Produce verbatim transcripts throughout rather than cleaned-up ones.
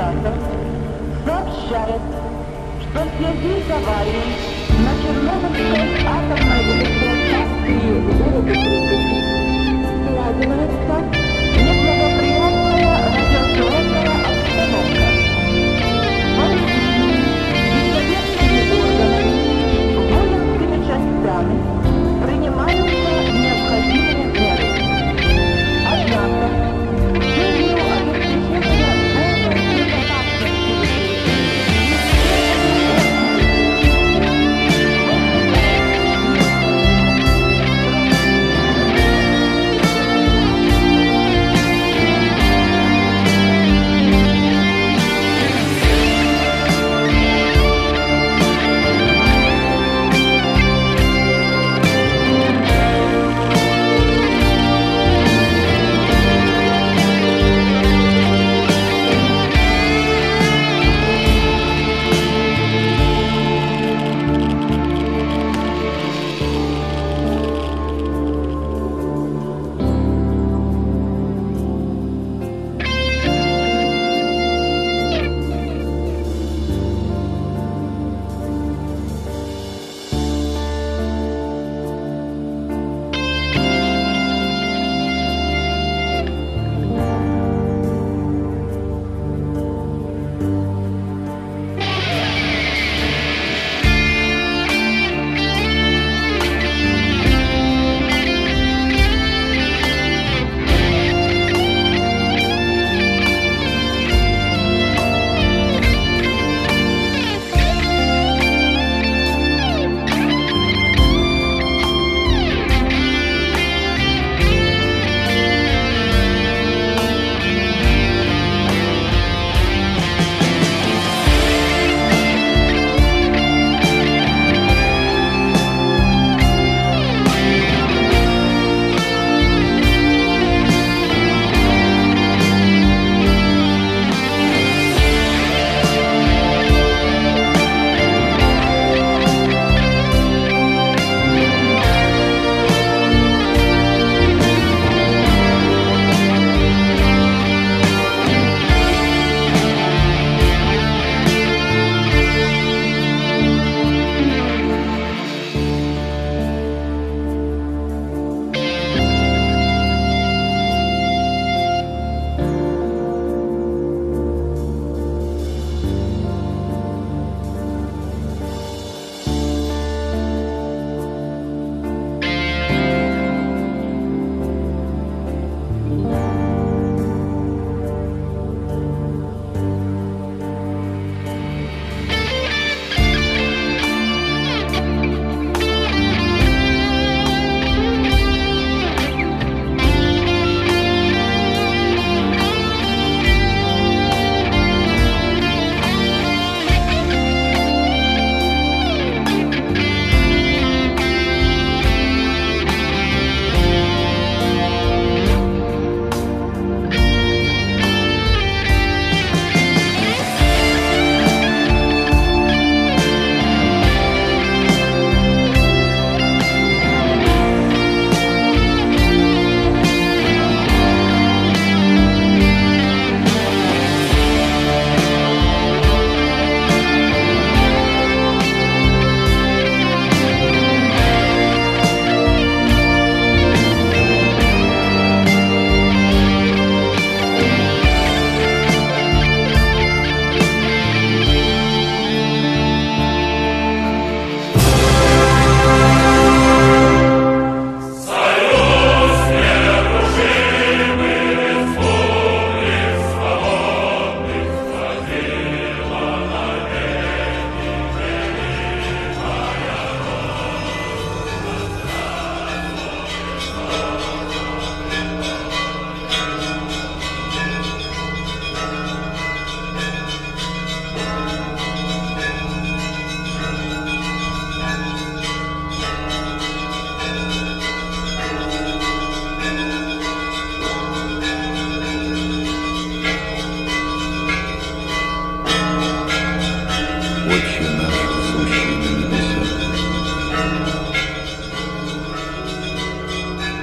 театр сообщает, что в связи с аварией на Чернобыльской атомной электростанции в городе Припяти складывается неблагоприятная радиационная обстановка. Поэтому государственными органами, воинскими частями принимаются необходимые меры. Однако, в целью обеспечения полной безопасности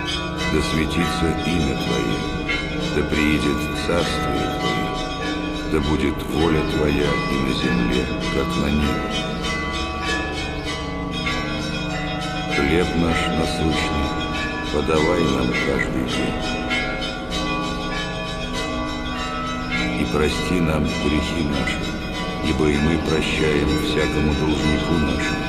да светится имя Твое, да приидет царствие Твое, Да будет воля Твоя и на земле, как на небе. Хлеб наш насущный подавай нам каждый день. И прости нам грехи наши, ибо и мы прощаем всякому должнику нашему.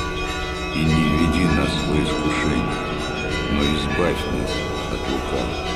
И не введи нас во искушение, но избавь нас от лукавого.